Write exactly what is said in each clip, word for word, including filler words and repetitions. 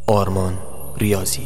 آرمان ریاضی.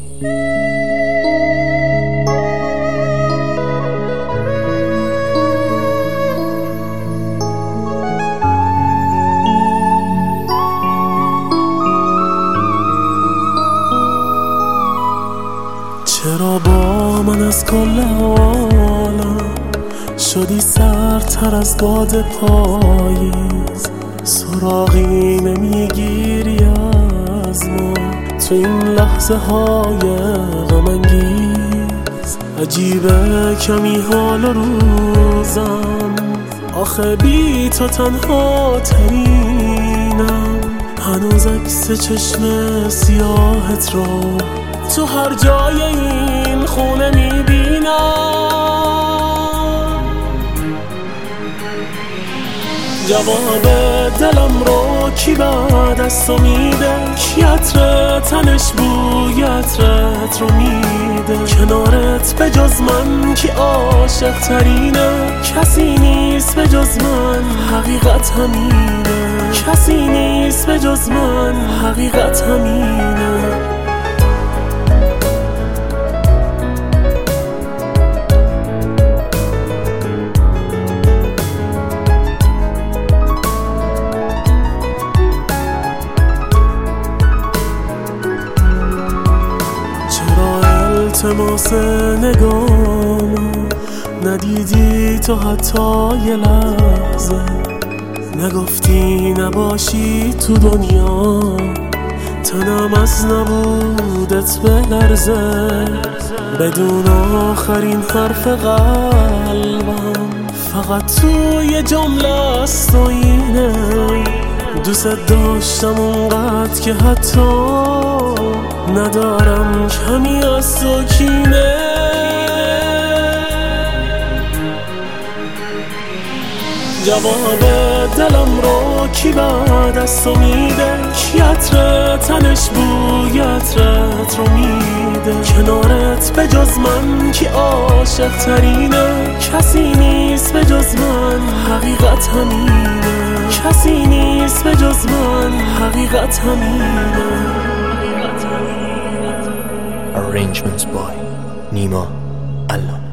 چرا با من از کل عالم شدی سرتر از باد پاییز؟ سراغی نمیگیری از ما تو این لحظه های غم انگیز. عجیبه کمی حال روزم، آخه بی تو تنها ترینم. هنوز عکس چشم سیاهت رو تو هر جای این خونه میبینم. جواب دلم رو کی بعد از تو میده؟ کی عطر تنش بوی عطرت رو میده؟ کنارت به جز من کی عاشق ترینه؟ کسی نیست به جز من، حقیقت همینه. کسی نیست به جز من، حقیقت همینه. التماس نگام ندیدی تو حتی یه لحظه، نگفتی نباشی تو دنیا، تنم از نبودت بلرزه. بدون آخرین حرف قلبم فقط تو یه جمله است و اینه: دوست داشتم اونقدر که حتی ندارم کمی از تو کینه. جواب دلم رو کی بعد از تو میده؟ کی عطر تنش بوی عطرت رو میده؟ کنارت به جز من کی عاشق ترینه؟ کسی نیست به جز من، حقیقت همینه. کسی نیست به جز من، حقیقت همینه. Arrangements by نیما الله.